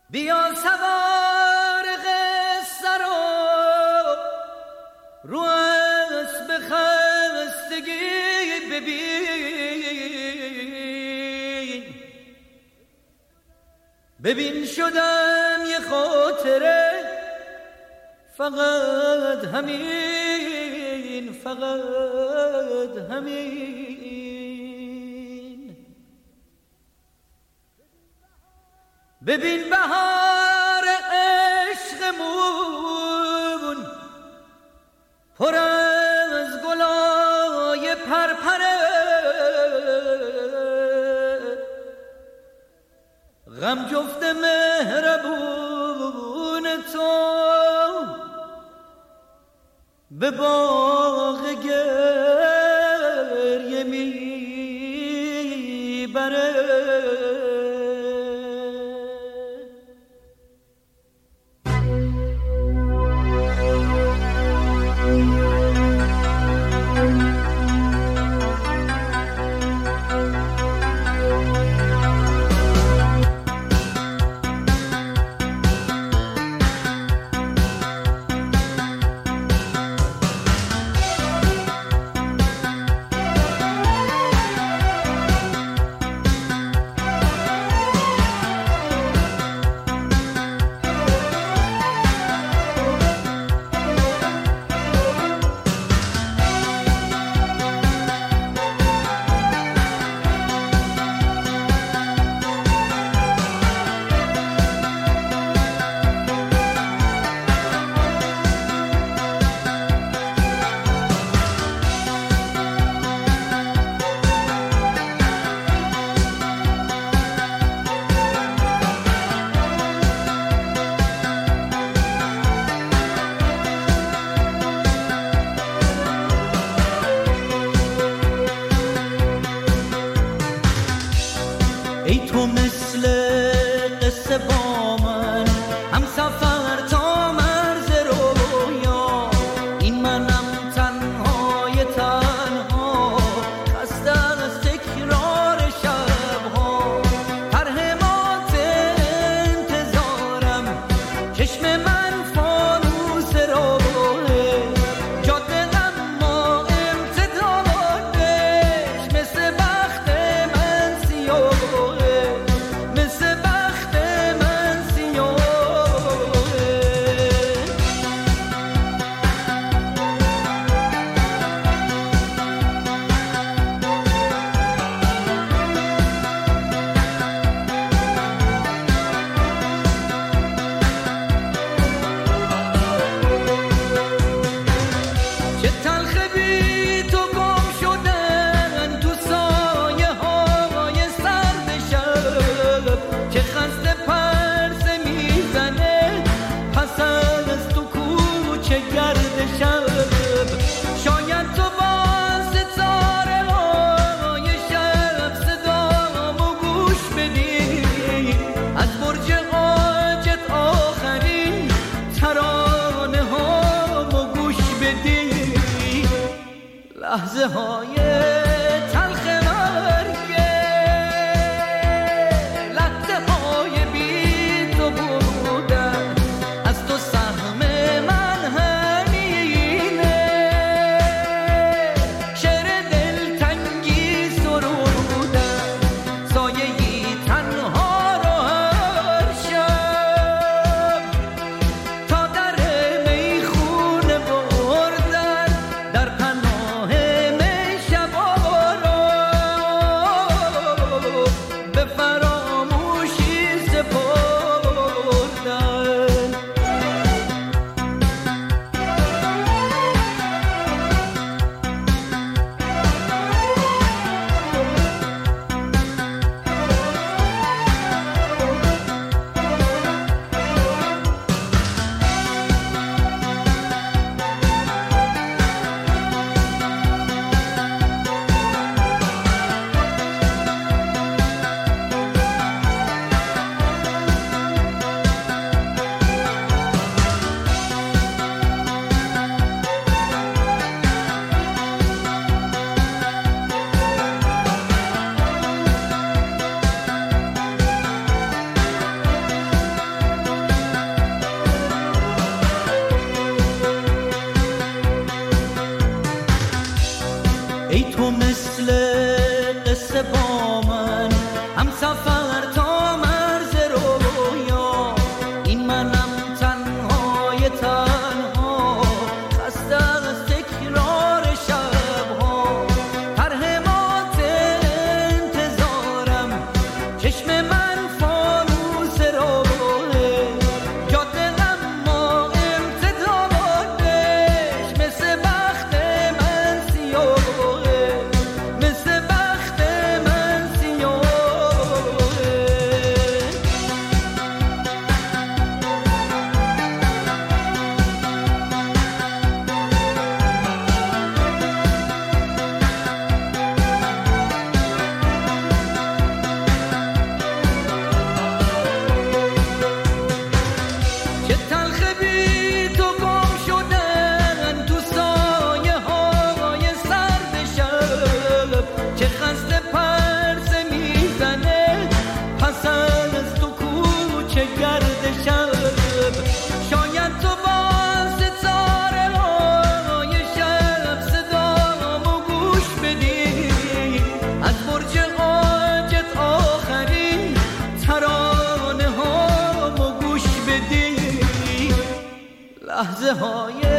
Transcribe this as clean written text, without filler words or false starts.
بیا سوار قصه رو اسب خستگی ببین شدم یه خاطره، فقط همین، فقط همین. ببین بهار عشقمون پر از گلای پرپره، غم جفت مهربون تو به باغ گریه میبره. ای تو مثل قصه با من، هم سفر تا مرز رویا، این منم تنهای تنها، خسته از تکرار شبها، ترهمات انتظارم، چشم من فانوس راهه، جاده اما امتدادش مثل بخت من سیاه، لحظه های تلخ مرگه، لحظه های بی تو بودن، از تو سهم من همینه، شعر دلتنگی سرودن، سایه‌ای تنها رو هر شب، تا در میخونه بردن، در پناه شب سفر تا مرز رویا، این منم تنهای تنها، خسته از تکرار شبها، ترهمات انتظارم، چشم من فانوس راهه، جاده اما امتدادش مثل بخت من سیاهه، مثل بخت من سیاهه. چه تلخ بی تو گم شدن تو سایه های سرد شب، چه خسته پرسه میزنه پس از تو کوچه گرد شب. شاید تو با ستاره های شب صدامو گوش بدی، از برج حاجت آخرین ترانه هامو گوش بدی، لحظه های